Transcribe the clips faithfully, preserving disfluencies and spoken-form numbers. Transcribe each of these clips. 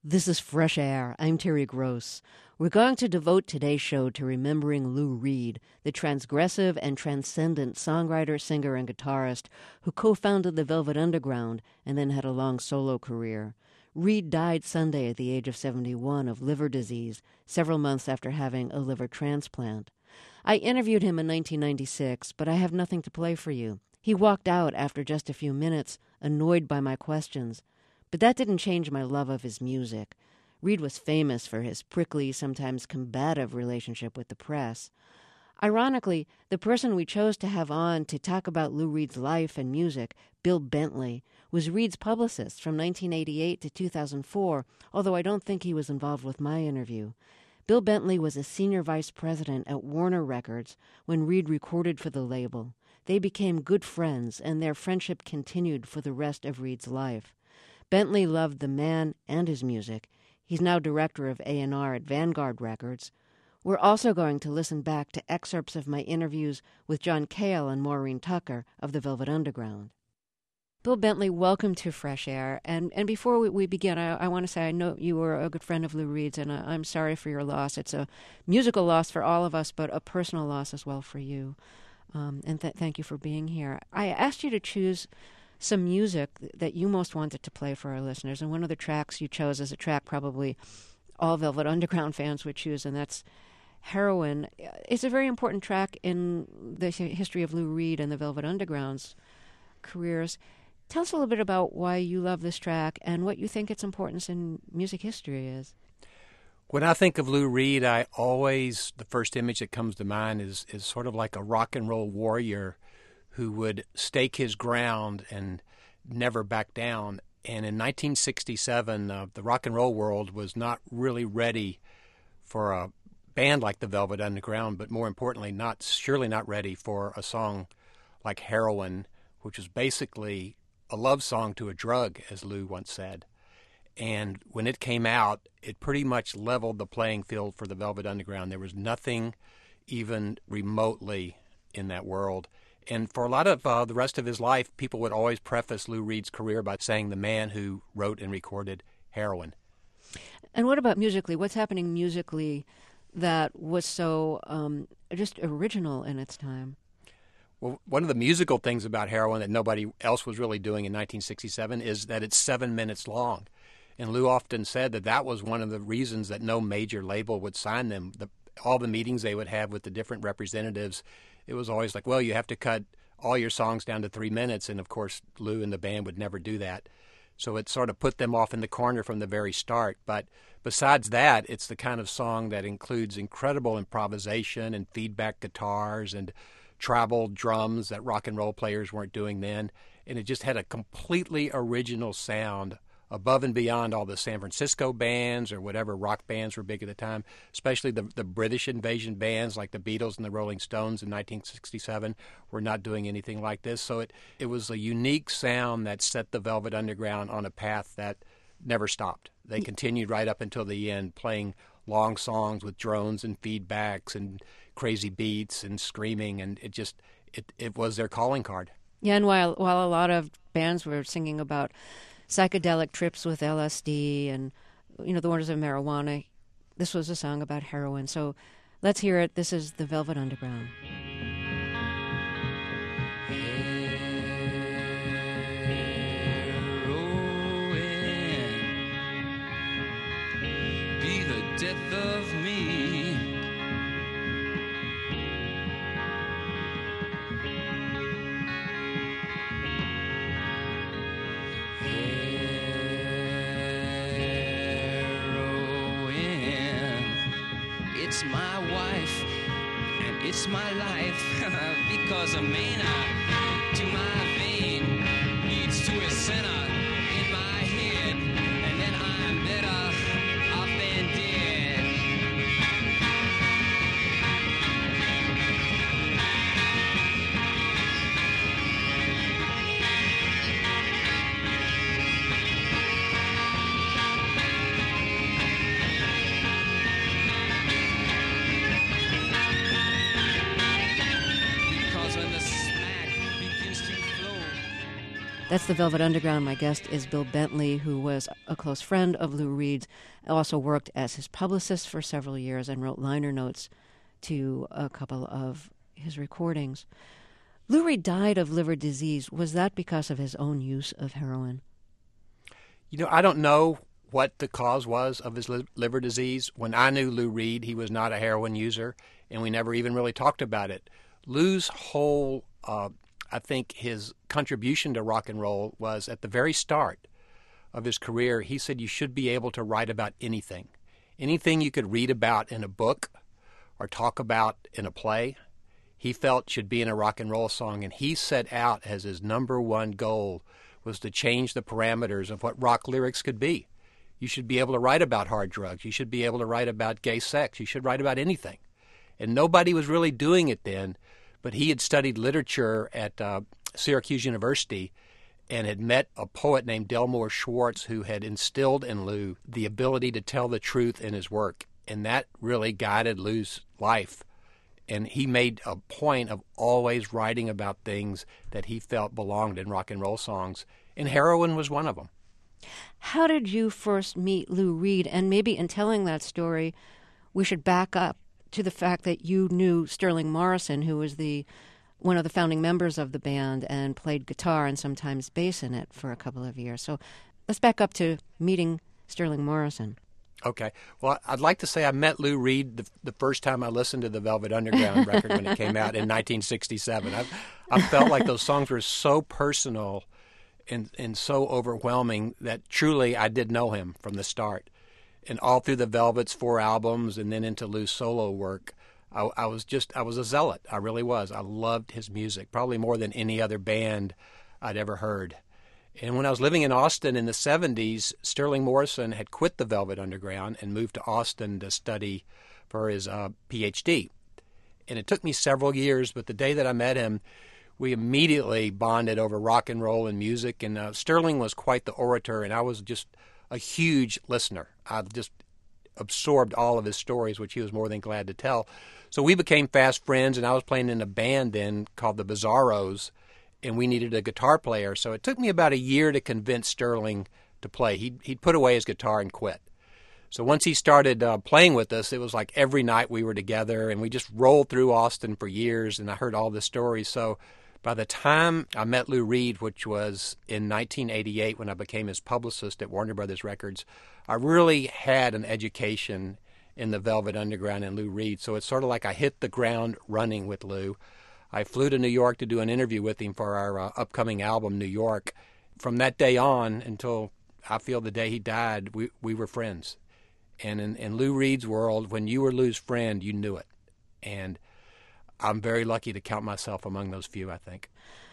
This is Fresh Air. I'm Terry Gross. We're going to devote today's show to remembering Lou Reed, the transgressive and transcendent songwriter, singer, and guitarist who co-founded the Velvet Underground and then had a long solo career. Reed died Sunday at the age of seventy-one of liver disease, several months after having a liver transplant. I interviewed him in nineteen ninety-six, but I have nothing to play for you. He walked out after just a few minutes, annoyed by my questions. But that didn't change my love of his music. Reed was famous for his prickly, sometimes combative relationship with the press. Ironically, the person we chose to have on to talk about Lou Reed's life and music, Bill Bentley, was Reed's publicist from nineteen eighty-eight to two thousand four, although I don't think he was involved with my interview. Bill Bentley was a senior vice president at Warner Records when Reed recorded for the label. They became good friends, and their friendship continued for the rest of Reed's life. Bentley loved the man and his music. He's now director of A and R at Vanguard Records. We're also going to listen back to excerpts of my interviews with John Cale and Maureen Tucker of the Velvet Underground. Bill Bentley, welcome to Fresh Air. And and before we, we begin, I, I want to say I know you were a good friend of Lou Reed's, and I, I'm sorry for your loss. It's a musical loss for all of us, but a personal loss as well for you. Um, and th- thank you for being here. I asked you to choose some music that you most wanted to play for our listeners, and one of the tracks you chose is a track probably all Velvet Underground fans would choose, and that's Heroin. It's a very important track in the history of Lou Reed and the Velvet Underground's careers. Tell us a little bit about why you love this track and what you think its importance in music history is. When I think of Lou Reed, I always, the first image that comes to mind is, is sort of like a rock and roll warrior who would stake his ground and never back down. And in nineteen sixty-seven, uh, the rock and roll world was not really ready for a band like the Velvet Underground, but more importantly, not surely not ready for a song like Heroin, which was basically a love song to a drug, as Lou once said. And when it came out, it pretty much leveled the playing field for the Velvet Underground. There was nothing even remotely in that world. And for a lot of uh, the rest of his life, people would always preface Lou Reed's career by saying the man who wrote and recorded Heroin. And what about musically? What's happening musically that was so um, just original in its time? Well, one of the musical things about Heroin that nobody else was really doing in nineteen sixty-seven is that it's seven minutes long. And Lou often said that that was one of the reasons that no major label would sign them. The, all the meetings they would have with the different representatives, it was always like, well, you have to cut all your songs down to three minutes. And, of course, Lou and the band would never do that. So it sort of put them off in the corner from the very start. But besides that, it's the kind of song that includes incredible improvisation and feedback guitars and tribal drums that rock and roll players weren't doing then. And it just had a completely original sound above and beyond all the San Francisco bands or whatever rock bands were big at the time, especially the the British invasion bands like the Beatles and the Rolling Stones in nineteen sixty-seven were not doing anything like this. So it, it was a unique sound that set the Velvet Underground on a path that never stopped. They continued right up until the end, playing long songs with drones and feedbacks and crazy beats and screaming, and it just, it, it was their calling card. Yeah, and while while a lot of bands were singing about psychedelic trips with L S D and, you know, the wonders of marijuana, this was a song about heroin. So let's hear it. This is the Velvet Underground. Heroin, be the death of me. It's my wife, and it's my life, because a mana to my vein leads to a center in my head, and then I'm better off than dead. That's the Velvet Underground. My guest is Bill Bentley, who was a close friend of Lou Reed's, also worked as his publicist for several years and wrote liner notes to a couple of his recordings. Lou Reed died of liver disease. Was that because of his own use of heroin? You know, I don't know what the cause was of his li- liver disease. When I knew Lou Reed, he was not a heroin user, and we never even really talked about it. Lou's whole, uh, I think his contribution to rock and roll was at the very start of his career, he said you should be able to write about anything. Anything you could read about in a book or talk about in a play, he felt should be in a rock and roll song. And he set out as his number one goal was to change the parameters of what rock lyrics could be. You should be able to write about hard drugs. You should be able to write about gay sex. You should write about anything. And nobody was really doing it then, but he had studied literature at uh, Syracuse University and had met a poet named Delmore Schwartz who had instilled in Lou the ability to tell the truth in his work. And that really guided Lou's life. And he made a point of always writing about things that he felt belonged in rock and roll songs. And heroin was one of them. How did you first meet Lou Reed? And maybe in telling that story, we should back up to the fact that you knew Sterling Morrison, who was the one of the founding members of the band and played guitar and sometimes bass in it for a couple of years. So let's back up to meeting Sterling Morrison. Okay. Well, I'd like to say I met Lou Reed the, the first time I listened to the Velvet Underground record when it came out in nineteen sixty-seven. I, I felt like those songs were so personal and, and so overwhelming that truly I did know him from the start. And all through the Velvet's four albums and then into Lou's solo work, I, I was just, I was a zealot. I really was. I loved his music, probably more than any other band I'd ever heard. And when I was living in Austin in the seventies, Sterling Morrison had quit the Velvet Underground and moved to Austin to study for his uh, P H D. And it took me several years, but the day that I met him, we immediately bonded over rock and roll and music. And uh, Sterling was quite the orator, and I was just a huge listener. I just absorbed all of his stories, which he was more than glad to tell. So we became fast friends, and I was playing in a band then called the Bizarros, and we needed a guitar player. So it took me about a year to convince Sterling to play. He'd, he'd put away his guitar and quit. So once he started uh, playing with us, it was like every night we were together, and we just rolled through Austin for years, and I heard all the stories. So by the time I met Lou Reed, which was in nineteen eighty-eight when I became his publicist at Warner Brothers Records, I really had an education in the Velvet Underground and Lou Reed. So it's sort of like I hit the ground running with Lou. I flew to New York to do an interview with him for our uh, upcoming album, New York. From that day on until I feel the day he died, we, we were friends. And in, in Lou Reed's world, when you were Lou's friend, you knew it. And I'm very lucky to count myself among those few, I think.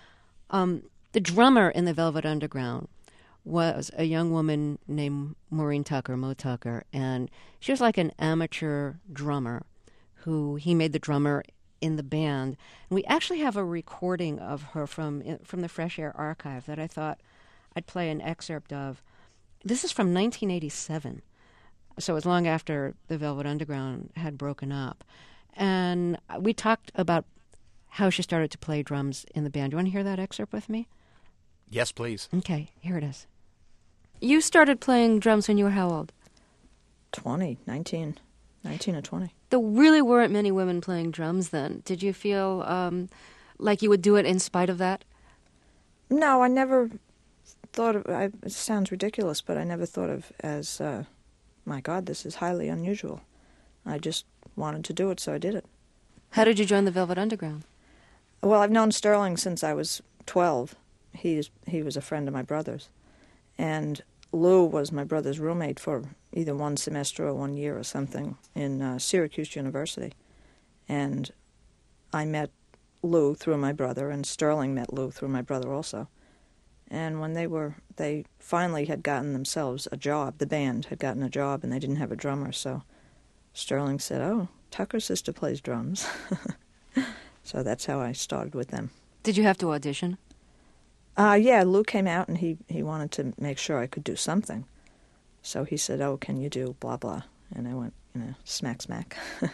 Um, the drummer in the Velvet Underground was a young woman named Maureen Tucker, Mo Tucker, and she was like an amateur drummer who he made the drummer in the band. And we actually have a recording of her from from the Fresh Air Archive that I thought I'd play an excerpt of. This is from nineteen eighty-seven, so it was long after the Velvet Underground had broken up. And we talked about how she started to play drums in the band. Do you want to hear that excerpt with me? Yes, please. Okay, here it is. You started playing drums when you were how old? twenty, nineteen, nineteen or twenty. There really weren't many women playing drums then. Did you feel um, like you would do it in spite of that? No, I never thought of I, it. Sounds ridiculous, but I never thought of as, uh, my God, this is highly unusual. I just wanted to do it, so I did it. How did you join the Velvet Underground? Well, I've known Sterling since I was twelve. He's, he was a friend of my brother's. And Lou was my brother's roommate for either one semester or one year or something in uh, Syracuse University. And I met Lou through my brother, and Sterling met Lou through my brother also. And when they were, they finally had gotten themselves a job, the band had gotten a job, and they didn't have a drummer, so Sterling said, oh, Tucker's sister plays drums. So that's how I started with them. Did you have to audition? Uh, yeah, Lou came out, and he, he wanted to make sure I could do something. So he said, oh, can you do blah, blah? And I went, you know, smack, smack.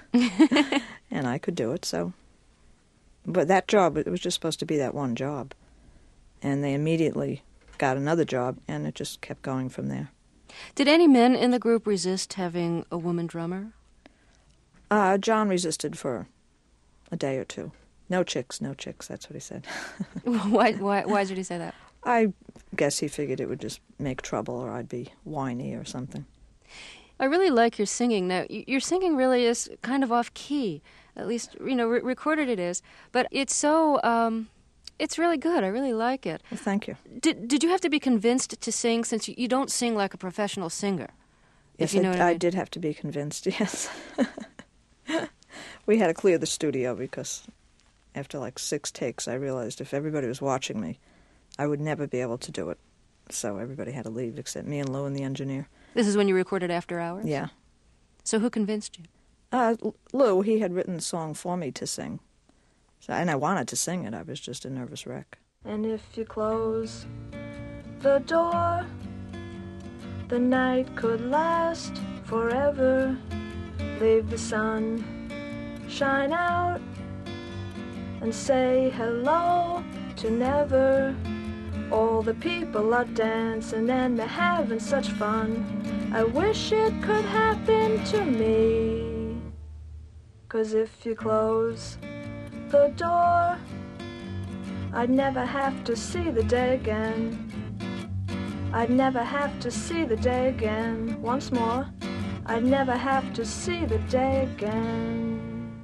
And I could do it, so. But that job, it was just supposed to be that one job. And they immediately got another job, and it just kept going from there. Did any men in the group resist having a woman drummer? Uh, John resisted for a day or two. No chicks, no chicks, that's what he said. why, why, why did he say that? I guess he figured it would just make trouble, or I'd be whiny or something. I really like your singing. Now, y- your singing really is kind of off-key. At least, you know, re- recorded it is. But it's so, um, it's really good. I really like it. Well, thank you. Did Did you have to be convinced to sing, since you, you don't sing like a professional singer? Yes, if you know I, what I, I mean. did have to be convinced, yes. We had to clear the studio because after like six takes, I realized if everybody was watching me, I would never be able to do it. So everybody had to leave except me and Lou and the engineer. This is when you recorded After Hours? Yeah. So who convinced you? Uh, Lou, he had written the song for me to sing. So, and I wanted to sing it. I was just a nervous wreck. And if you close the door, the night could last forever. Leave the sun shine out and say hello to never. All the people are dancing and they're having such fun. I wish it could happen to me. 'Cause if you close the door, I'd never have to see the day again. I'd never have to see the day again. Once more, I'd never have to see the day again.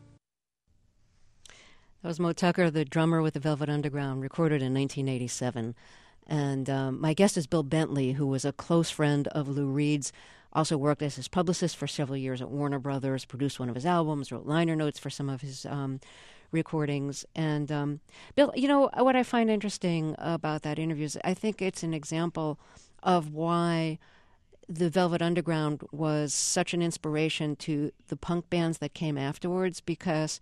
That was Moe Tucker, the drummer with the Velvet Underground, recorded in nineteen eighty-seven. And um, my guest is Bill Bentley, who was a close friend of Lou Reed's, also worked as his publicist for several years at Warner Brothers, produced one of his albums, wrote liner notes for some of his um, recordings. And um, Bill, you know, what I find interesting about that interview is I think it's an example of why the Velvet Underground was such an inspiration to the punk bands that came afterwards, because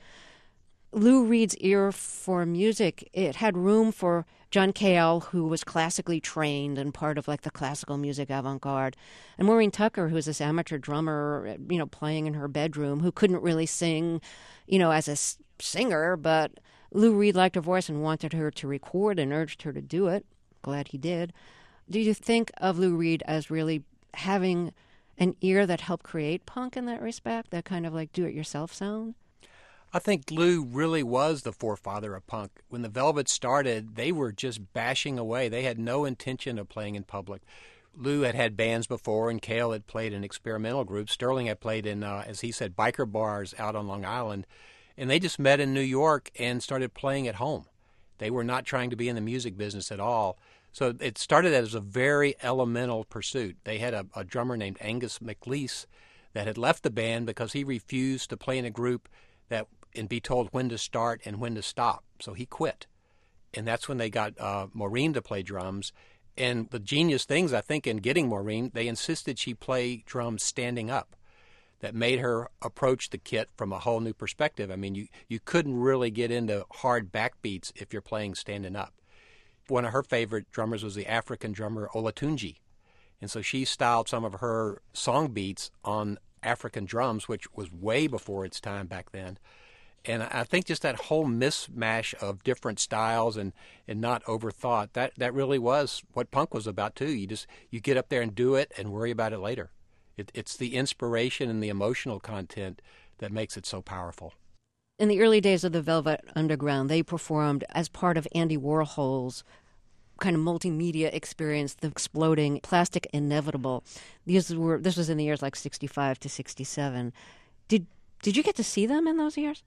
Lou Reed's ear for music, it had room for John Cale, who was classically trained and part of like the classical music avant-garde, and Maureen Tucker, who was this amateur drummer, you know, playing in her bedroom, who couldn't really sing, you know, as a s- singer, but Lou Reed liked her voice and wanted her to record and urged her to do it. Glad he did. Do you think of Lou Reed as really having an ear that helped create punk in that respect, that kind of like do-it-yourself sound? I think Lou really was the forefather of punk. When the Velvets started, they were just bashing away. They had no intention of playing in public. Lou had had bands before, and Cale had played in experimental groups. Sterling had played in, uh, as he said, biker bars out on Long Island. And they just met in New York and started playing at home. They were not trying to be in the music business at all. So it started as a very elemental pursuit. They had a, a drummer named Angus McLeese that had left the band because he refused to play in a group that and be told when to start and when to stop. So he quit. And that's when they got uh, Maureen to play drums. And the genius things, I think, in getting Maureen, they insisted she play drums standing up. That made her approach the kit from a whole new perspective. I mean, you, you couldn't really get into hard backbeats if you're playing standing up. One of her favorite drummers was the African drummer Olatunji. And so she styled some of her song beats on African drums, which was way before its time back then. And I think just that whole mismatch of different styles and, and not overthought, that, that really was what punk was about too. You just you get up there and do it and worry about it later. It, it's the inspiration and the emotional content that makes it so powerful. In the early days of the Velvet Underground, they performed as part of Andy Warhol's kind of multimedia experience, the exploding Plastic Inevitable. These were this was in the years like sixty-five to sixty-seven. Did did you get to see them in those years?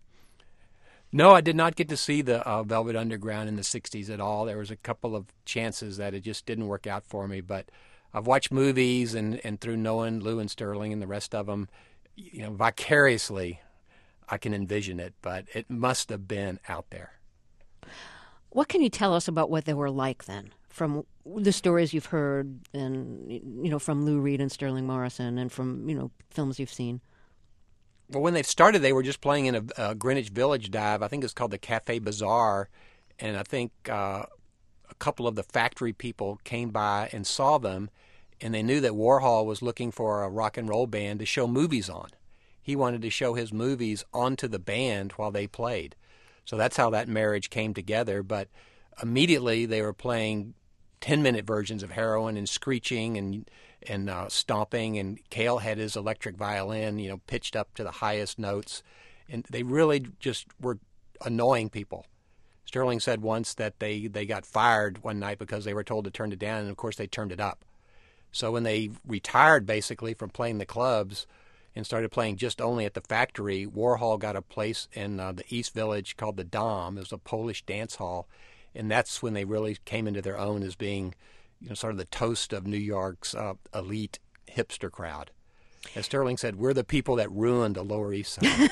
No, I did not get to see the uh, Velvet Underground in the sixties at all. There was a couple of chances that it just didn't work out for me, but I've watched movies and, and through knowing Lou and Sterling and the rest of them, you know, vicariously, I can envision it, but it must have been out there. What can you tell us about what they were like then, from the stories you've heard and, you know, from Lou Reed and Sterling Morrison and from, you know, films you've seen? Well, when they started, they were just playing in a, a Greenwich Village dive. I think it's called the Cafe Bazaar, and I think uh, a couple of the factory people came by and saw them, and they knew that Warhol was looking for a rock and roll band to show movies on. He wanted to show his movies onto the band while they played. So that's how that marriage came together. But immediately they were playing ten-minute versions of Heroin and screeching and and uh, stomping, and Cale had his electric violin, you know, pitched up to the highest notes, and they really just were annoying people. Sterling said once that they, they got fired one night because they were told to turn it down, and of course they turned it up. So when they retired basically from playing the clubs and started playing just only at the factory, Warhol got a place in uh, the East Village called the Dom. It was a Polish dance hall, and that's when they really came into their own as being, you know, sort of the toast of New York's uh, elite hipster crowd. As Sterling said, we're the people that ruined the Lower East Side.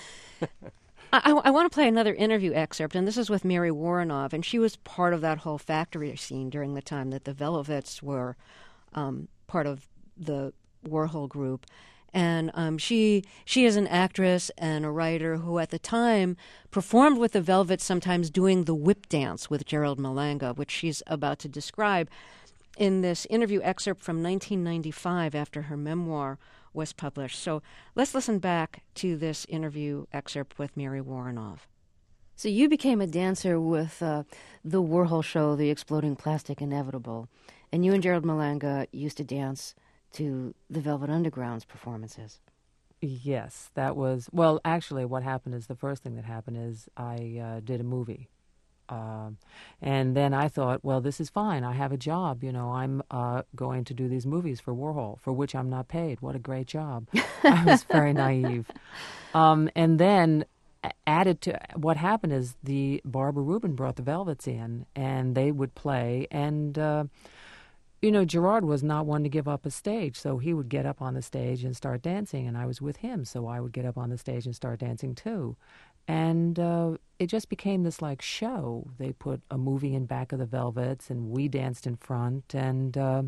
I, I want to play another interview excerpt, and this is with Mary Woronov, and she was part of that whole factory scene during the time that the Velvets were um, part of the Warhol group. And um, she she is an actress and a writer who at the time performed with the Velvets, sometimes doing the whip dance with Gerald Malanga, which she's about to describe in this interview excerpt from nineteen ninety-five after her memoir was published. So let's listen back to this interview excerpt with Mary Woronov. So you became a dancer with uh, the Warhol show, The Exploding Plastic Inevitable, and you and Gerald Malanga used to dance to the Velvet Underground's performances. Yes, that was, well, actually what happened is, the first thing that happened is I uh, did a movie. Um, and then I thought, well, this is fine. I have a job. You know, I'm uh, going to do these movies for Warhol, for which I'm not paid. What a great job. I was very naive. Um, and then added to what happened is the Barbara Rubin brought the Velvets in, and they would play. And, uh, you know, Gerard was not one to give up a stage, so he would get up on the stage and start dancing, and I was with him, so I would get up on the stage and start dancing too. And uh, it just became this, like, show. They put a movie in back of the Velvets, and we danced in front, and uh,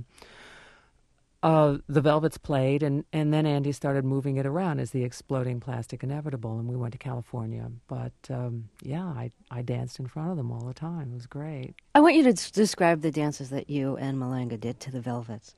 uh, the Velvets played, and, and then Andy started moving it around as The Exploding Plastic Inevitable, and we went to California. But, um, yeah, I, I danced in front of them all the time. It was great. I want you to d- describe the dances that you and Malanga did to the Velvets.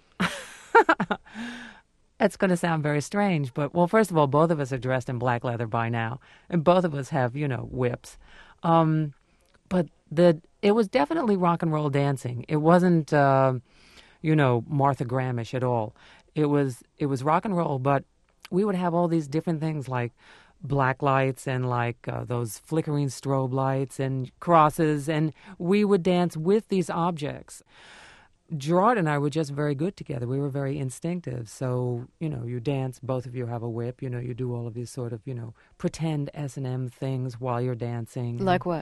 It's going to sound very strange, but, well, first of all, both of us are dressed in black leather by now, and both of us have, you know, whips. Um, but the it was definitely rock and roll dancing. It wasn't, uh, you know, Martha Grahamish at all. It was it was rock and roll, but we would have all these different things like black lights and like uh, those flickering strobe lights and crosses, and we would dance with these objects. Gerard and I were just very good together. We were very instinctive. So, you know, you dance, both of you have a whip, you know, you do all of these sort of, you know, pretend S and M things while you're dancing. Like what?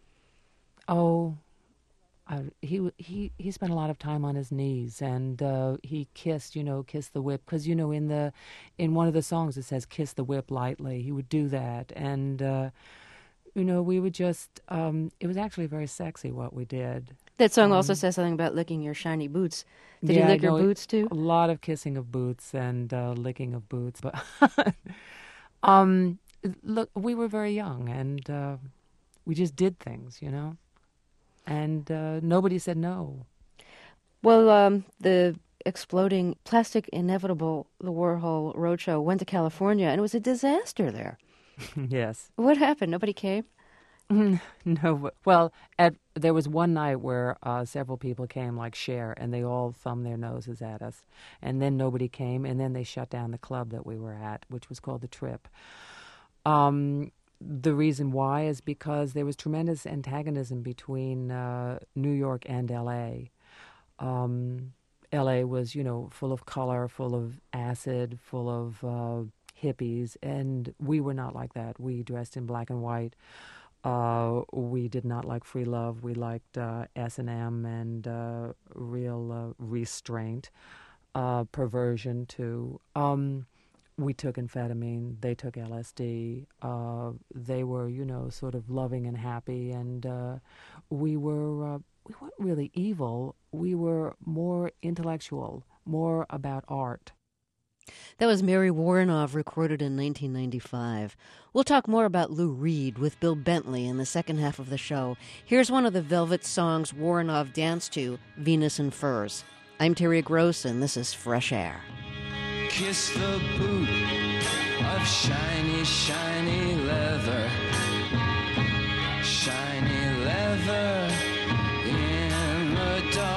Oh, I, he he he spent a lot of time on his knees, and uh, he kissed, you know, kissed the whip, because, you know, in the in one of the songs it says "kiss the whip lightly." He would do that, and uh, you know, we would just. Um, it was actually very sexy what we did. That song um, also says something about licking your shiny boots. Did yeah, you lick your no, boots too? A lot of kissing of boots and uh, licking of boots, but um, look, we were very young, and uh, we just did things, you know. And uh, nobody said no. Well, um, the Exploding Plastic Inevitable, the Warhol Roadshow, went to California, and it was a disaster there. Yes. What happened? Nobody came? No. Well, at, there was one night where uh, several people came, like Cher, and they all thumbed their noses at us. And then nobody came, and then they shut down the club that we were at, which was called The Trip. Um... The reason why is because there was tremendous antagonism between uh, New York and L A. Um, L A was, you know, full of color, full of acid, full of uh, hippies, and we were not like that. We dressed in black and white. Uh, we did not like free love. We liked uh, S and M and uh, real uh, restraint, uh, perversion too. Um, We took amphetamine, they took L S D, uh, they were, you know, sort of loving and happy, and uh, we were, uh, we weren't really evil, we were more intellectual, more about art. That was Mary Woronov, recorded in nineteen ninety-five. We'll talk more about Lou Reed with Bill Bentley in the second half of the show. Here's one of the Velvet songs Woronov danced to, Venus in Furs. I'm Terry Gross, and this is Fresh Air. Kiss the boot of shiny, shiny leather. Shiny leather in the dark.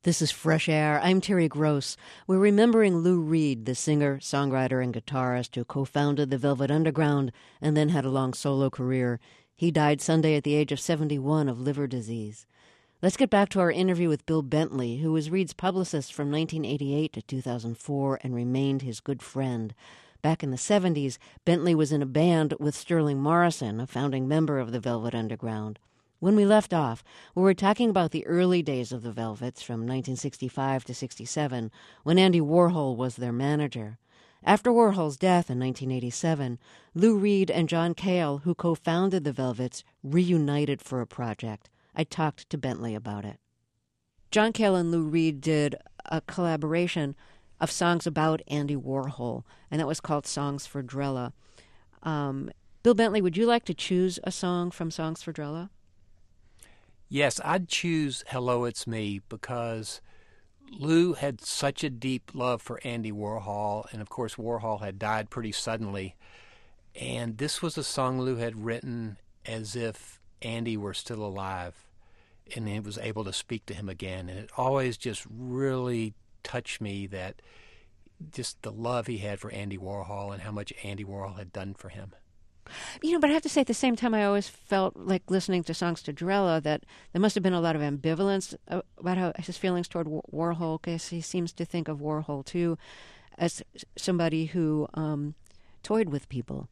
This is Fresh Air. I'm Terry Gross. We're remembering Lou Reed, the singer, songwriter, and guitarist who co-founded the Velvet Underground and then had a long solo career. He died Sunday at the age of seventy-one of liver disease. Let's get back to our interview with Bill Bentley, who was Reed's publicist from nineteen eighty-eight to two thousand four and remained his good friend. Back in the seventies, Bentley was in a band with Sterling Morrison, a founding member of the Velvet Underground. When we left off, we were talking about the early days of the Velvets from nineteen sixty-five to sixty-seven, when Andy Warhol was their manager. After Warhol's death in nineteen eighty-seven, Lou Reed and John Cale, who co-founded the Velvets, reunited for a project. I talked to Bentley about it. John Cale and Lou Reed did a collaboration of songs about Andy Warhol, and that was called Songs for Drella. Um, Bill Bentley, would you like to choose a song from Songs for Drella? Yes, I'd choose Hello, It's Me because Lou had such a deep love for Andy Warhol, and of course Warhol had died pretty suddenly, and this was a song Lou had written as if Andy were still alive, and he was able to speak to him again, and it always just really touched me that just the love he had for Andy Warhol and how much Andy Warhol had done for him. You know, but I have to say at the same time, I always felt like listening to Songs to Drella that there must have been a lot of ambivalence about how his feelings toward Warhol, because he seems to think of Warhol, too, as somebody who um, toyed with people.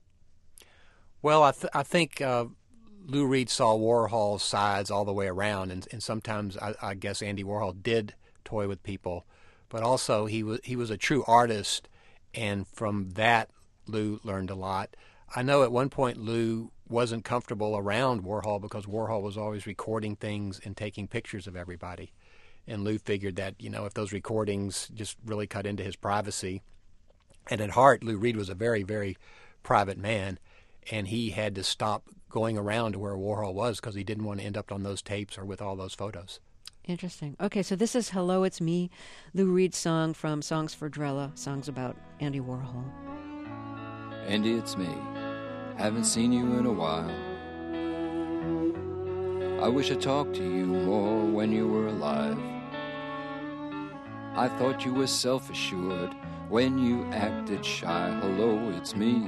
Well, I, th- I think uh, Lou Reed saw Warhol's sides all the way around, and, and sometimes I, I guess Andy Warhol did toy with people, but also he was he was a true artist, and from that, Lou learned a lot. I know at one point Lou wasn't comfortable around Warhol because Warhol was always recording things and taking pictures of everybody. And Lou figured that, you know, if those recordings just really cut into his privacy. And at heart, Lou Reed was a very, very private man. And he had to stop going around to where Warhol was because he didn't want to end up on those tapes or with all those photos. Interesting. Okay, so this is Hello, It's Me, Lou Reed's song from Songs for Drella, songs about Andy Warhol. Andy, it's me. Haven't seen you in a while. I wish I talked to you more when you were alive. I thought you were self-assured when you acted shy. Hello, it's me.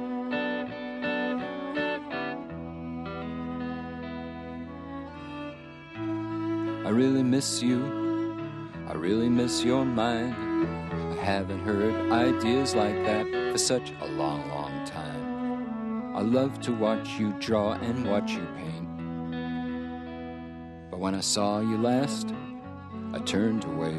I really miss you. I really miss your mind. I haven't heard ideas like that for such a long, long time. I love to watch you draw and watch you paint. But when I saw you last, I turned away.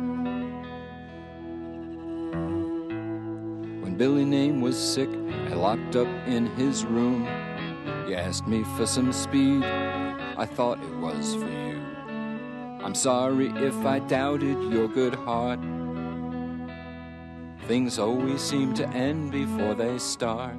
When Billy Name was sick and locked up in his room, you asked me for some speed. I thought it was for you. I'm sorry if I doubted your good heart. Things always seem to end before they start.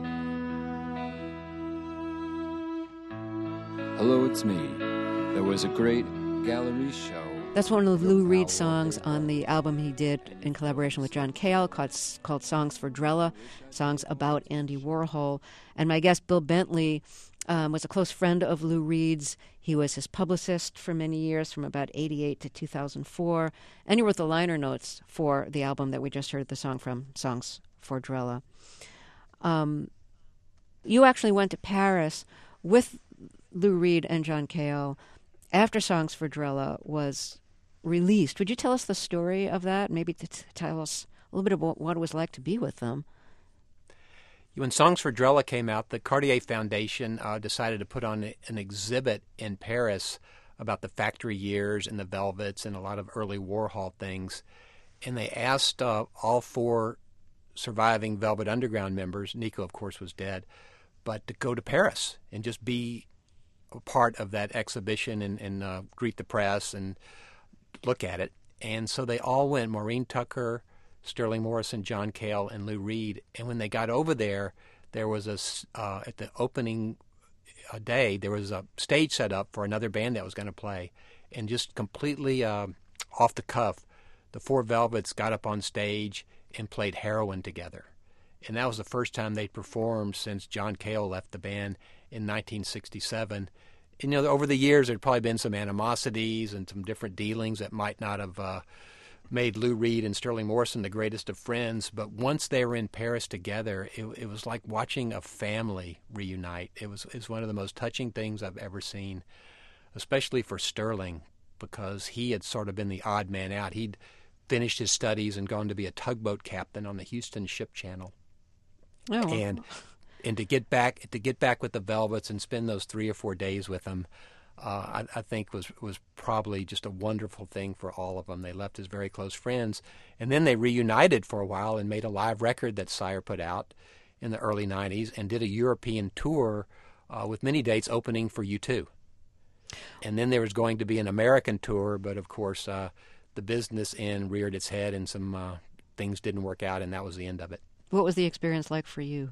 Hello, it's me. There was a great gallery show. That's one of Lou Reed's songs on the album he did in collaboration with John Cale called, called Songs for Drella, songs about Andy Warhol. And my guest, Bill Bentley, um, was a close friend of Lou Reed's. He was his publicist for many years, from about eighty-eight to two thousand four. And he wrote the liner notes for the album that we just heard the song from, Songs for Drella. Um, you actually went to Paris with Lou Reed and John Cale after Songs for Drella was released. Would you tell us the story of that? Maybe to t- tell us a little bit about what it was like to be with them. When Songs for Drella came out, the Cartier Foundation uh, decided to put on a, an exhibit in Paris about the factory years and the Velvets and a lot of early Warhol things. And they asked uh, all four surviving Velvet Underground members, Nico, of course, was dead, but to go to Paris and just be a part of that exhibition and, and uh, greet the press and look at it. And so they all went, Maureen Tucker, Sterling Morrison, John Cale, and Lou Reed. And when they got over there, there was a, uh, at the opening uh, day, there was a stage set up for another band that was going to play. And just completely uh, off the cuff, the four Velvets got up on stage and played Heroin together. And that was the first time they'd performed since John Cale left the band in nineteen sixty-seven. you know, over the years, there'd probably been some animosities and some different dealings that might not have uh, made Lou Reed and Sterling Morrison the greatest of friends. But once they were in Paris together, it, it was like watching a family reunite. It was, it was one of the most touching things I've ever seen, especially for Sterling, because he had sort of been the odd man out. He'd finished his studies and gone to be a tugboat captain on the Houston Ship Channel. Oh. And and to get back to get back with the Velvets and spend those three or four days with them, uh, I, I think was was probably just a wonderful thing for all of them. They left as very close friends, and then they reunited for a while and made a live record that Sire put out in the early nineties and did a European tour uh, with many dates opening for U two. And then there was going to be an American tour, but of course uh, the business end reared its head and some uh, things didn't work out, and that was the end of it. What was the experience like for you?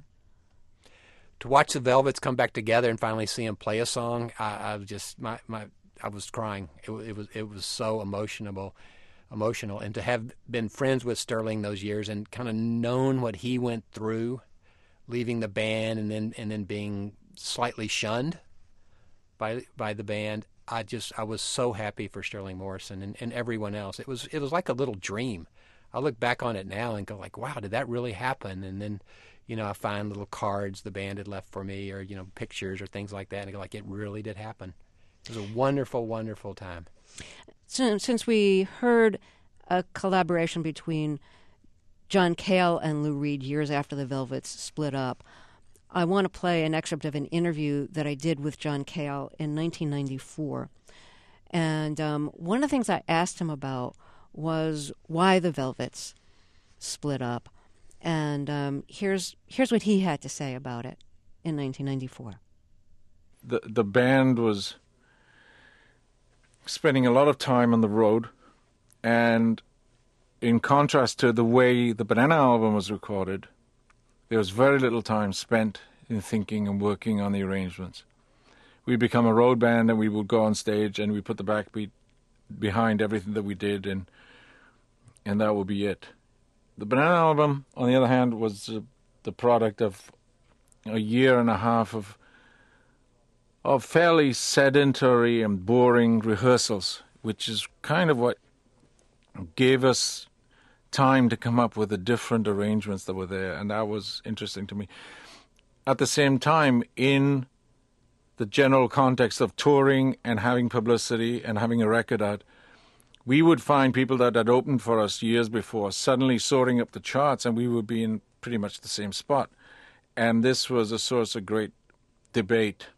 To watch the Velvets come back together and finally see them play a song, I, I was just my, my I was crying. It, it was it was so emotional, emotional, and to have been friends with Sterling those years and kind of known what he went through, leaving the band and then and then being slightly shunned by by the band. I just I was so happy for Sterling Morrison and, and everyone else. It was it was like a little dream. I look back on it now and go like, wow, did that really happen? And then, you know, I find little cards the band had left for me, or, you know, pictures or things like that, and I go like, it really did happen. It was a wonderful, wonderful time. So, since we heard a collaboration between John Cale and Lou Reed years after the Velvets split up, I want to play an excerpt of an interview that I did with John Cale in nineteen ninety-four. And um, one of the things I asked him about was why the Velvets split up. And um, here's here's what he had to say about it in nineteen ninety-four. The the band was spending a lot of time on the road, and in contrast to the way the Banana album was recorded, there was very little time spent in thinking and working on the arrangements. We'd become a road band, and we would go on stage and we put the backbeat behind everything that we did, and and that would be it. The Banana album, on the other hand, was uh, the product of a year and a half of of fairly sedentary and boring rehearsals, which is kind of what gave us time to come up with the different arrangements that were there, and that was interesting to me. At the same time, in the general context of touring and having publicity and having a record out, we would find people that had opened for us years before suddenly soaring up the charts, and we would be in pretty much the same spot. And this was a source of great debate,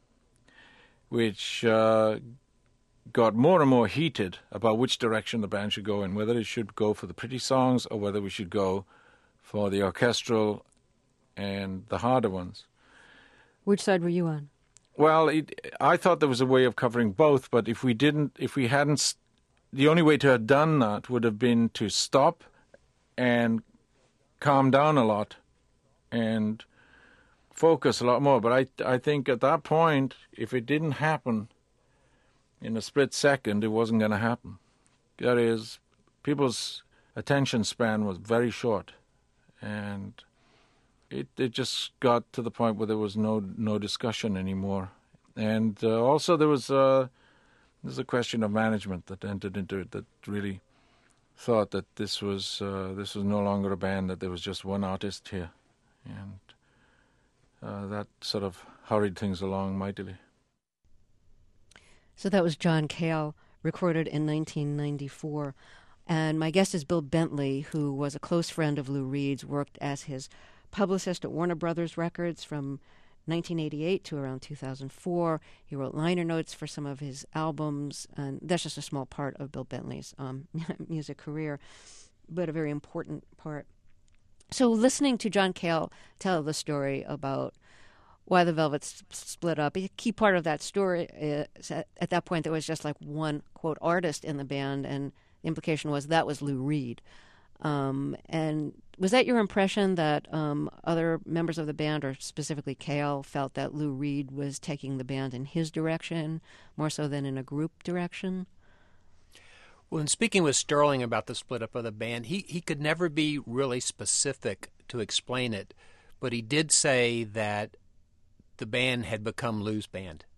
which uh, got more and more heated about which direction the band should go in, whether it should go for the pretty songs or whether we should go for the orchestral and the harder ones. Which side were you on? Well, it, I thought there was a way of covering both, but if we didn't, if we hadn't, the only way to have done that would have been to stop and calm down a lot and focus a lot more. But I, I think at that point, if it didn't happen in a split second, it wasn't going to happen. That is, people's attention span was very short, and it it just got to the point where there was no no discussion anymore. And uh, also there was uh, there's a question of management that entered into it that really thought that this was uh, this was no longer a band, that there was just one artist here, and uh, that sort of hurried things along mightily. So that was John Cale, recorded in nineteen ninety-four. And my guest is Bill Bentley, who was a close friend of Lou Reed's, worked as his publicist at Warner Brothers Records from nineteen eighty-eight to around two thousand four. He wrote liner notes for some of his albums, and that's just a small part of Bill Bentley's um, music career, but a very important part. So listening to John Cale tell the story about why the Velvets split up, a key part of that story is at, at that point there was just like one, quote, artist in the band, and the implication was that was Lou Reed. Um, and was that your impression that um, other members of the band, or specifically Cale, felt that Lou Reed was taking the band in his direction more so than in a group direction? Well, in speaking with Sterling about the split up of the band, he, he could never be really specific to explain it, but he did say that the band had become Lou's band,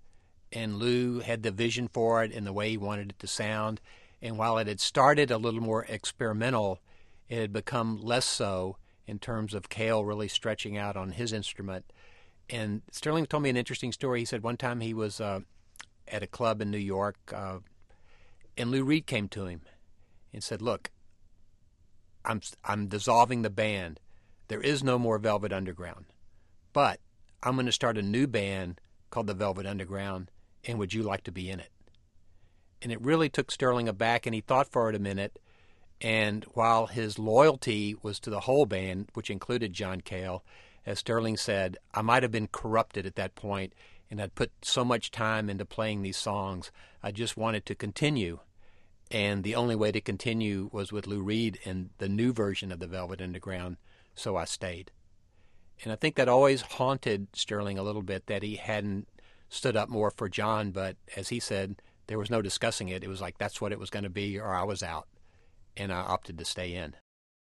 and Lou had the vision for it and the way he wanted it to sound. And while it had started a little more experimental, it had become less so in terms of Cale really stretching out on his instrument. And Sterling told me an interesting story. He said one time he was uh, at a club in New York, uh, and Lou Reed came to him and said, "Look, I'm I'm dissolving the band. There is no more Velvet Underground, but I'm going to start a new band called the Velvet Underground, and would you like to be in it?" And it really took Sterling aback, and he thought for it a minute. And while his loyalty was to the whole band, which included John Cale, as Sterling said, I might have been corrupted at that point, and I'd put so much time into playing these songs. I just wanted to continue. And the only way to continue was with Lou Reed and the new version of the Velvet Underground, so I stayed. And I think that always haunted Sterling a little bit, that he hadn't stood up more for John, but as he said, there was no discussing it. It was like that's what it was going to be, or I was out. And I opted to stay in.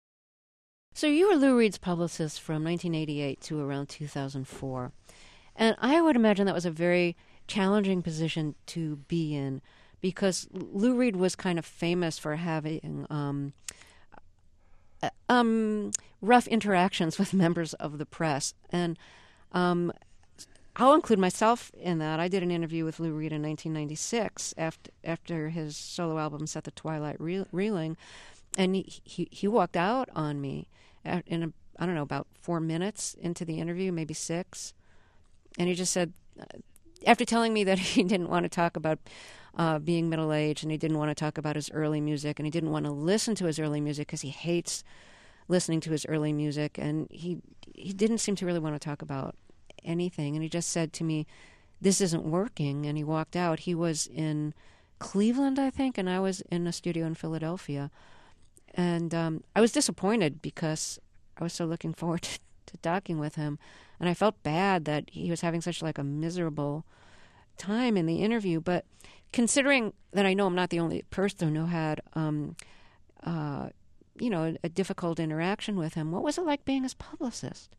So you were Lou Reed's publicist from nineteen eighty-eight to around two thousand four. And I would imagine that was a very challenging position to be in, because Lou Reed was kind of famous for having um, uh, um, rough interactions with members of the press. And um, I'll include myself in that. I did an interview with Lou Reed in nineteen ninety-six after after his solo album Set the Twilight Re- Reeling, and he, he he walked out on me in a, I don't know, about four minutes into the interview, maybe six, and he just said, after telling me that he didn't want to talk about uh, being middle-aged, and he didn't want to talk about his early music, and he didn't want to listen to his early music because he hates listening to his early music, and he he didn't seem to really want to talk about anything, and he just said to me, "This isn't working," and he walked out. He was in Cleveland, I think, and I was in a studio in Philadelphia, and um, I was disappointed because I was so looking forward to, to talking with him, and I felt bad that he was having such like a miserable time in the interview. But considering that I know I'm not the only person who had um, uh, you know, a, a difficult interaction with him, what was it like being his publicist?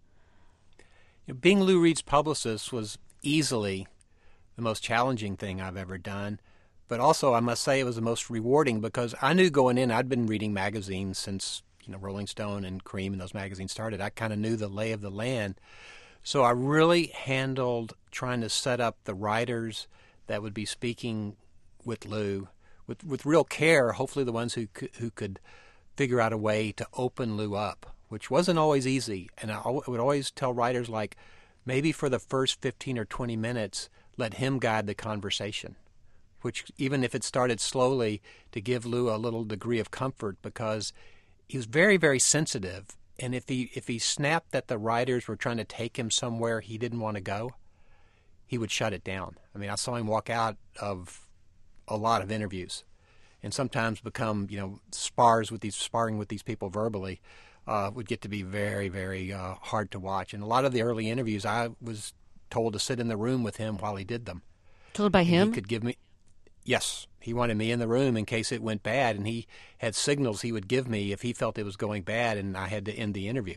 Being Lou Reed's publicist was easily the most challenging thing I've ever done. But also, I must say, it was the most rewarding, because I knew going in, I'd been reading magazines since, you know, Rolling Stone and Cream and those magazines started. I kind of knew the lay of the land. So I really handled trying to set up the writers that would be speaking with Lou with, with real care, hopefully the ones who could, who could figure out a way to open Lou up, which wasn't always easy. And I would always tell writers, like, maybe for the first fifteen or twenty minutes, let him guide the conversation, which, even if it started slowly, to give Lou a little degree of comfort, because he was very, very sensitive. And if he if he snapped that the writers were trying to take him somewhere he didn't want to go, he would shut it down. I mean, I saw him walk out of a lot of interviews, and sometimes become, you know, spars with these sparring with these people verbally. Uh, would get to be very, very uh, hard to watch. And a lot of the early interviews, I was told to sit in the room with him while he did them. Told by him? He could give me, yes, he wanted me in the room in case it went bad, and he had signals he would give me if he felt it was going bad and I had to end the interview.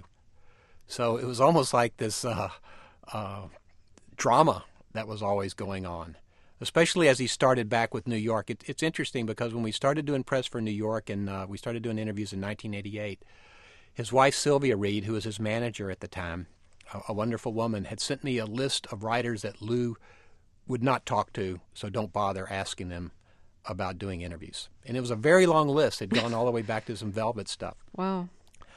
So it was almost like this uh, uh, drama that was always going on, especially as he started back with New York. It, it's interesting, because when we started doing press for New York, and uh, we started doing interviews in nineteen eighty-eight, his wife, Sylvia Reed, who was his manager at the time, a, a wonderful woman, had sent me a list of writers that Lou would not talk to, so don't bother asking them about doing interviews. And it was a very long list. It had gone all the way back to some Velvet stuff. Wow.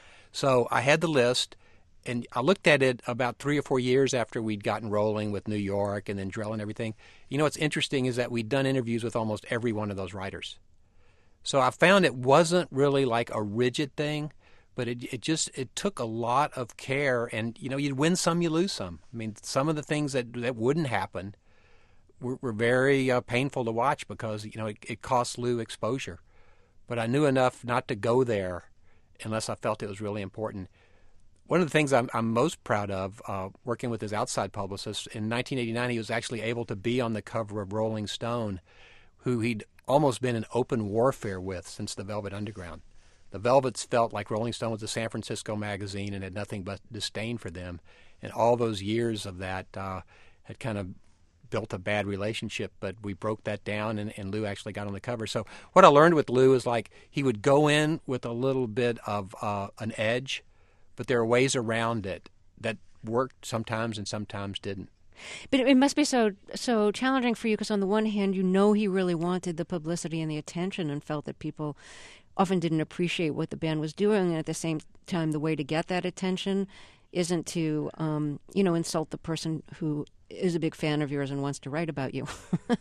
So I had the list, and I looked at it about three or four years after we'd gotten rolling with New York and then Drell and everything. You know what's interesting is that we'd done interviews with almost every one of those writers. So I found it wasn't really like a rigid thing, but it it just it took a lot of care, and you know, you'd win some, you lose some. I mean, some of the things that that wouldn't happen were, were very uh, painful to watch, because you know it, it cost Lou exposure. But I knew enough not to go there unless I felt it was really important. One of the things I'm, I'm most proud of, uh, working with his outside publicist, in nineteen eighty-nine, he was actually able to be on the cover of Rolling Stone, who he'd almost been in open warfare with since the Velvet Underground. The Velvets felt like Rolling Stone was a San Francisco magazine and had nothing but disdain for them. And all those years of that uh, had kind of built a bad relationship, but we broke that down, and, and Lou actually got on the cover. So what I learned with Lou is like he would go in with a little bit of uh, an edge, but there are ways around it that worked sometimes and sometimes didn't. But it must be so so challenging for you because on the one hand, you know he really wanted the publicity and the attention and felt that people often didn't appreciate what the band was doing. And at the same time, the way to get that attention isn't to, um, you know, insult the person who is a big fan of yours and wants to write about you.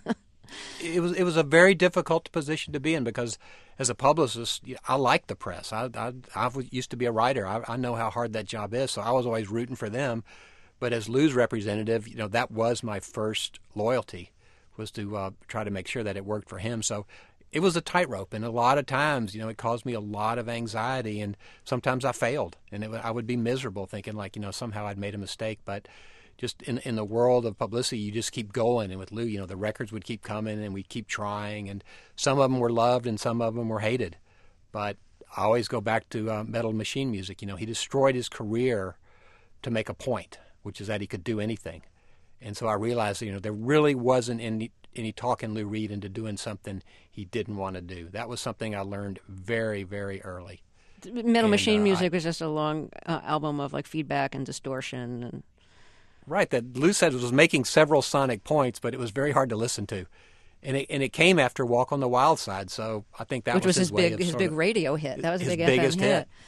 It was it was a very difficult position to be in because as a publicist, I like the press. I I, I used to be a writer. I, I know how hard that job is, so I was always rooting for them. But as Lou's representative, you know, that was my first loyalty, was to uh, try to make sure that it worked for him. So it was a tightrope, and a lot of times, you know, it caused me a lot of anxiety, and sometimes I failed, and it, I would be miserable thinking like, you know, somehow I'd made a mistake. But just in in the world of publicity, you just keep going. And with Lou, you know, the records would keep coming, and we'd keep trying, and some of them were loved and some of them were hated. But I always go back to uh, Metal Machine Music. You know, he destroyed his career to make a point, which is that he could do anything. And so I realized, you know, there really wasn't any, any talking Lou Reed into doing something he didn't want to do. That was something I learned very, very early. Metal and, Machine uh, Music I, was just a long uh, album of like feedback and distortion. And right, that Lou said was making several sonic points, but it was very hard to listen to. And it, and it came after Walk on the Wild Side, so I think that which was, was his, his way big of his sort big of, radio hit. That was a his big F M biggest hit. hit.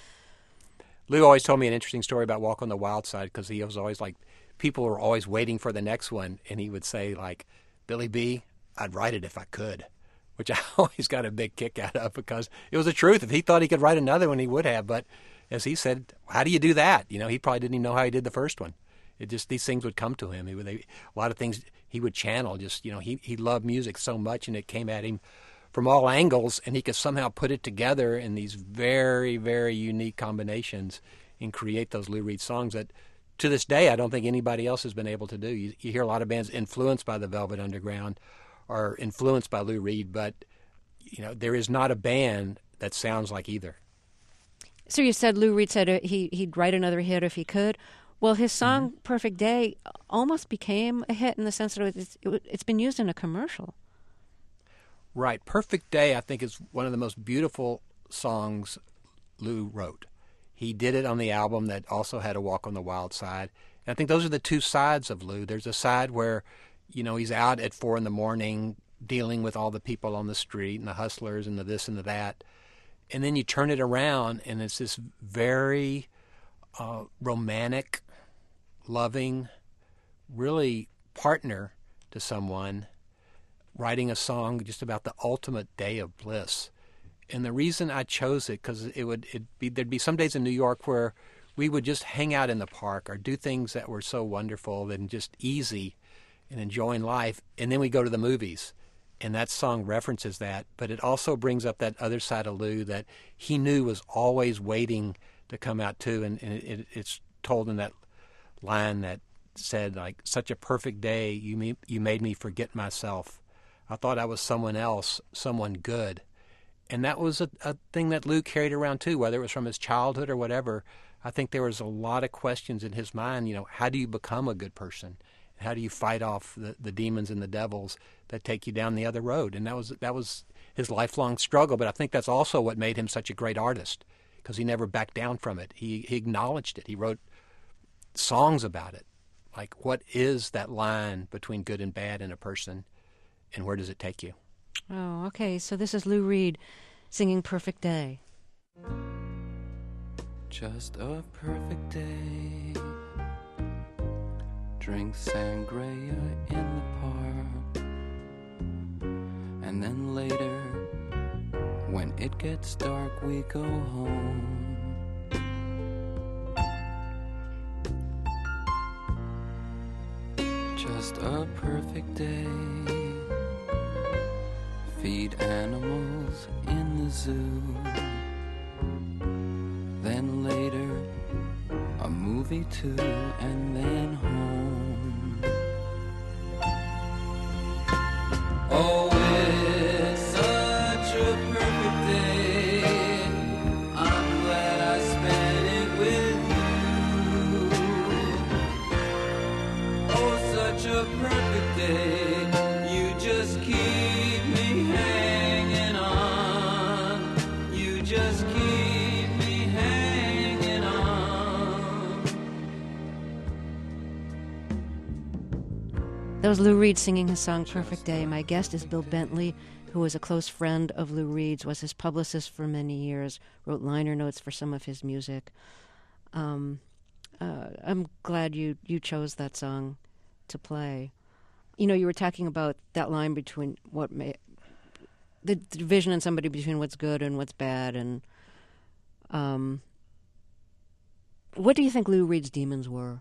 Lou always told me an interesting story about Walk on the Wild Side because he was always like, people were always waiting for the next one, and he would say, like, Billy B, I'd write it if I could, which I always got a big kick out of because it was the truth. If he thought he could write another one, he would have. But as he said, how do you do that? You know, he probably didn't even know how he did the first one. It just, these things would come to him. He would, they, a lot of things he would channel. Just, you know, he, he loved music so much, and it came at him from all angles, and he could somehow put it together in these very, very unique combinations and create those Lou Reed songs that, to this day, I don't think anybody else has been able to do. You, you hear a lot of bands influenced by the Velvet Underground or influenced by Lou Reed, but you know there is not a band that sounds like either. So you said Lou Reed said he he'd write another hit if he could. Well, his song mm-hmm. "Perfect Day" almost became a hit in the sense that it's, it, it's been used in a commercial. Right, "Perfect Day" I think is one of the most beautiful songs Lou wrote. He did it on the album that also had a Walk on the Wild Side. And I think those are the two sides of Lou. There's a side where, you know, he's out at four in the morning dealing with all the people on the street and the hustlers and the this and the that. And then you turn it around and it's this very uh, romantic, loving, really partner to someone writing a song just about the ultimate day of bliss. And the reason I chose it, because it would it be there'd be some days in New York where we would just hang out in the park or do things that were so wonderful and just easy and enjoying life, and then we go to the movies, and that song references that. But it also brings up that other side of Lou that he knew was always waiting to come out too, and, and it, it's told in that line that said, like, such a perfect day, you me, you made me forget myself. I thought I was someone else, someone good. And that was a, a thing that Lou carried around too, whether it was from his childhood or whatever. I think there was a lot of questions in his mind, you know, how do you become a good person? How do you fight off the, the demons and the devils that take you down the other road? And that was that was his lifelong struggle. But I think that's also what made him such a great artist, because he never backed down from it. He, he acknowledged it. He wrote songs about it. Like, what is that line between good and bad in a person, and where does it take you? Oh, okay. So this is Lou Reed singing "Perfect Day." Just a perfect day. Drink sangria in the park. And then later, when it gets dark, we go home. Just a perfect day. Feed animals in the zoo. Then later, a movie too, and then home. Oh, it's such a perfect day. I'm glad I spent it with you. Oh, such a perfect day. That was Lou Reed singing his song Perfect Day. My guest is Bill Bentley, who was a close friend of Lou Reed's, was his publicist for many years, wrote liner notes for some of his music. Um, uh, I'm glad you, you chose that song to play. You know, you were talking about that line between what may, the division in somebody between what's good and what's bad, and um, what do you think Lou Reed's demons were?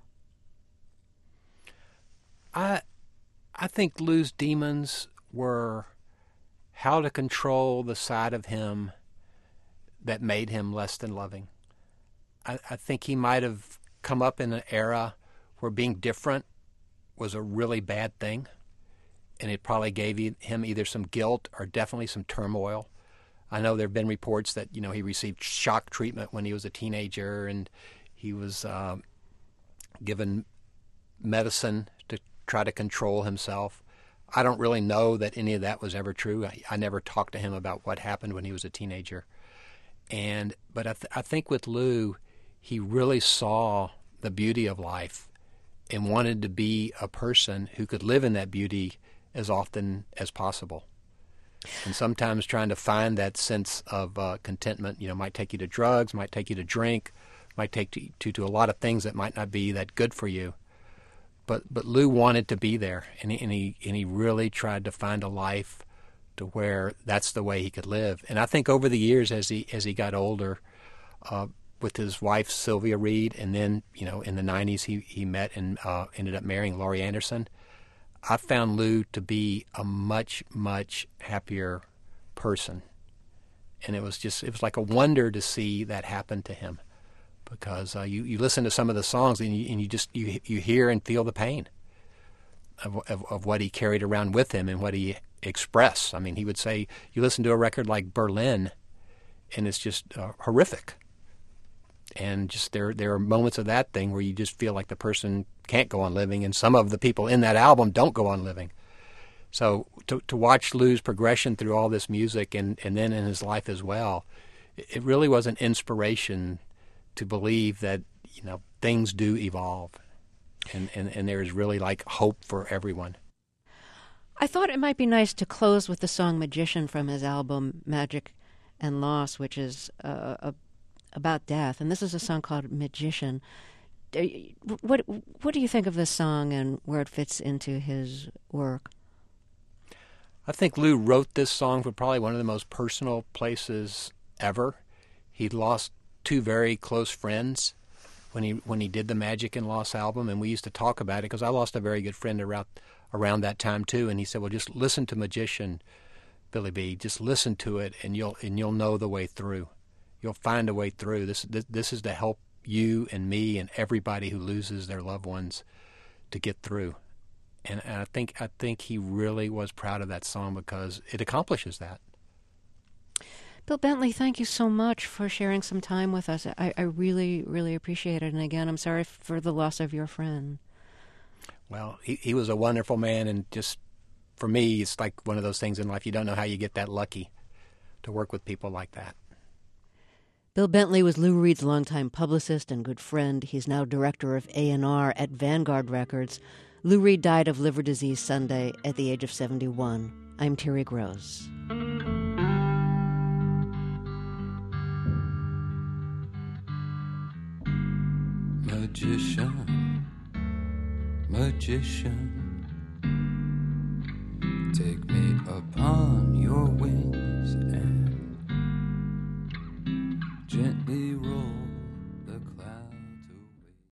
I, I think Lou's demons were how to control the side of him that made him less than loving. I, I think he might have come up in an era where being different was a really bad thing, and it probably gave him either some guilt or definitely some turmoil. I know there have been reports that, you know, he received shock treatment when he was a teenager, and he was uh, given medicine to try to control himself. I don't really know that any of that was ever true. I, I never talked to him about what happened when he was a teenager. And but I, th- I think with Lou, he really saw the beauty of life and wanted to be a person who could live in that beauty as often as possible. And sometimes trying to find that sense of uh, contentment, you know, might take you to drugs, might take you to drink, might take you to, to a lot of things that might not be that good for you. But but Lou wanted to be there, and he, and he and he really tried to find a life to where that's the way he could live. And I think over the years, as he as he got older, uh, with his wife Sylvia Reed, and then, you know, in the nineties he he met and uh, ended up marrying Laurie Anderson. I found Lou to be a much much happier person, and it was just it was like a wonder to see that happen to him. Because uh, you, you listen to some of the songs and you, and you just you you hear and feel the pain of, of of what he carried around with him and what he expressed. I mean, he would say, you listen to a record like Berlin, and it's just uh, horrific. And just there there are moments of that thing where you just feel like the person can't go on living, and some of the people in that album don't go on living. So to to watch Lou's progression through all this music and, and then in his life as well, it, it really was an inspiration to believe that, you know, things do evolve, and, and, and there is really like hope for everyone. I thought it might be nice to close with the song Magician from his album Magic and Loss, which is uh, a, about death. And this is a song called Magician. What, what do you think of this song and where it fits into his work? I think Lou wrote this song from probably one of the most personal places ever. He lost two very close friends when he when he did the Magic and Loss album, and we used to talk about it because I lost a very good friend around around that time too. And he said, "Well, just listen to Magician, Billy B. Just listen to it, and you'll and you'll know the way through. You'll find a way through. This this, this is to help you and me and everybody who loses their loved ones to get through." And, and I think I think he really was proud of that song because it accomplishes that. Bill Bentley, thank you so much for sharing some time with us. I, I really, really appreciate it. And again, I'm sorry for the loss of your friend. Well, he, he was a wonderful man, and just for me, it's like one of those things in life. You don't know how you get that lucky to work with people like that. Bill Bentley was Lou Reed's longtime publicist and good friend. He's now director of A and R at Vanguard Records. Lou Reed died of liver disease Sunday at the age of seventy-one. I'm Terry Gross. Magician, magician, take me upon your wings and gently roll